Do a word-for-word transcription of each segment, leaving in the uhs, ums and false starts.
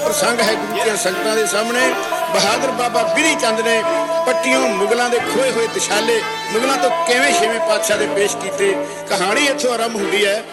प्रसंग है गुरु दी संगतां दे सामने। बहादुर बाबा बिधी चंद ने पट्टियों मुगलों के खोए हुए दिशाले मुगलों तो किवें छेवें पातशाह दे पेश कीते। कहानी इत्थों आरंभ हुंदी है।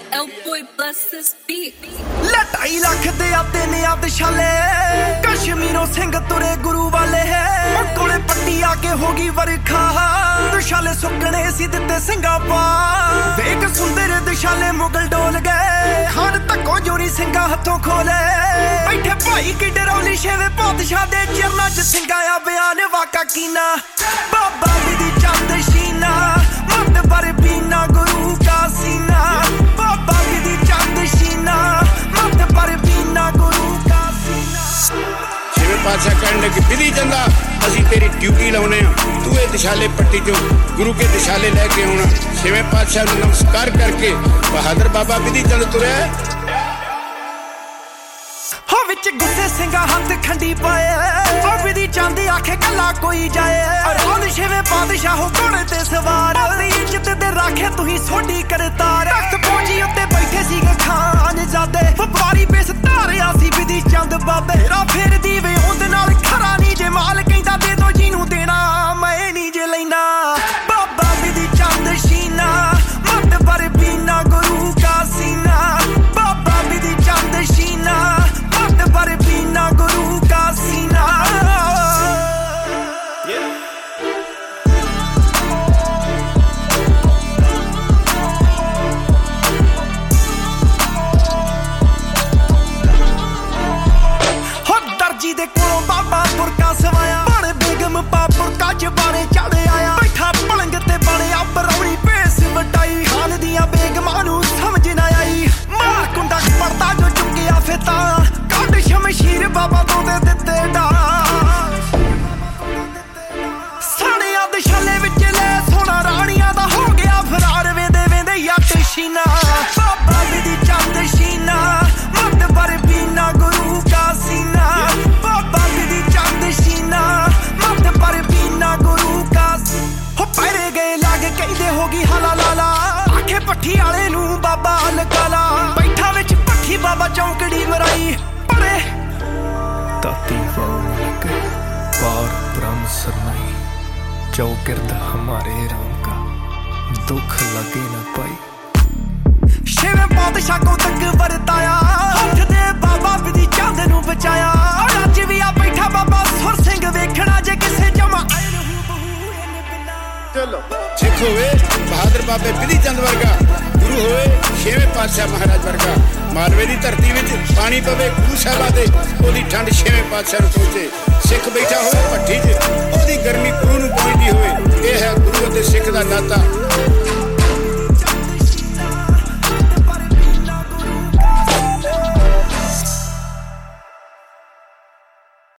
ढाई लाख दे आते ने दिशाले कश्मीरों सिंह तुरे गुरु वाले है कोले पट्टी आके होगी वरखा दिशाले सुकने सी दिते सिंगा पा देख सुंदर दिशाले मुगल डोल गए खान तको जोरी सिंगा हथों खोले बैठे भाई की डरौली छेवें पातशाह दे चरना च सिंगाया बयान वाका कीना बाबा बिधी चंद शीना मत पर पीना गुरु का सीना बाबा बिधी चंद शीना मत पर पीना गुरु का सीना। छेवें पातशाह कहने लगे बिधी चंदा असीं तेरी ड्यूटी लाउने तू ये दिशाले पट्टी चो गुरु के दिशाले लैके आउणा। छेवें पातशाह नूं नमस्कार करके बहादुर बाबा बिधी चंद तुरे हो विच गुस्से सिंगा हाथ खंडी पाए ओ बिधी चंद आखे कला कोई जाए और छेवें पातशाह घोड़े ते सवार इज्जत दे राखे तुही सोडी करतार तख्त पहुंची उत्ते बैठे सीगे खान जादे व्यापारी बेस धारिया सी बिधी चंद बाबे रा फेर दीवे उंदे नाल खरा नी जे माल कहंदा दे दो जिनू देना मैं नी जे लेना बाबा बिधी चंद शीना मत पर पीना गुरु का सीना बाबा बिधी चंद शीना मत पर पीना गुरु का सीना। दर्जी दे कोलों बाबा बुरका सवाया बड़े बेगम पापुर काज बारे चढ़े आया बैठा पलंग ते बड़े बरौली भेस वटाई खान दिया बेगमां नूं समझ ना आई मार कुंडा पड़दा जो चुकिया फिता काट शमशीर बाबा तो दे दिते डाल साड़िया दिशाले विच ले सोना राणिया दा हो गया फरार वेंदे वेंदे यट शीना बाबा बिधी चंद शीना मत पर पीना गुरु का सीना बाबा बिधी चंद शीना मत पर पीना गुरु का हो पैरे गए लागे कहदे होगी हाला लाला आखे पट्ठी आले नूं बाबा लकाला बैठा विच पट्ठी बाबा चौकड़ी मराई पड़े ताती वाक पार ब्रह्म सरनाई जो गिरद हमारे राम का दुख लगे न पाई छेवें पातशाह को तक वरताया हथ दे बाबा बिधी चंद नूं बचाया अज भी आ बैठा बाबा सुर सिंह वेखना जे किसे जमा चलो सिख होवे बहादुर बाबे बिधी चंद वर्गा गुरु होवे छेवें पातशाह महाराज वर्गा मालवे की धरती में पानी पवे गुरु साहिबा दे ओदी ठंड छेवें पातशाह नूं पहुंचे सिख बैठा होवे भट्ठी च ओदी गर्मी गुरु नूं पहुंचदी होवे यह है गुरु अते सिख दा नाता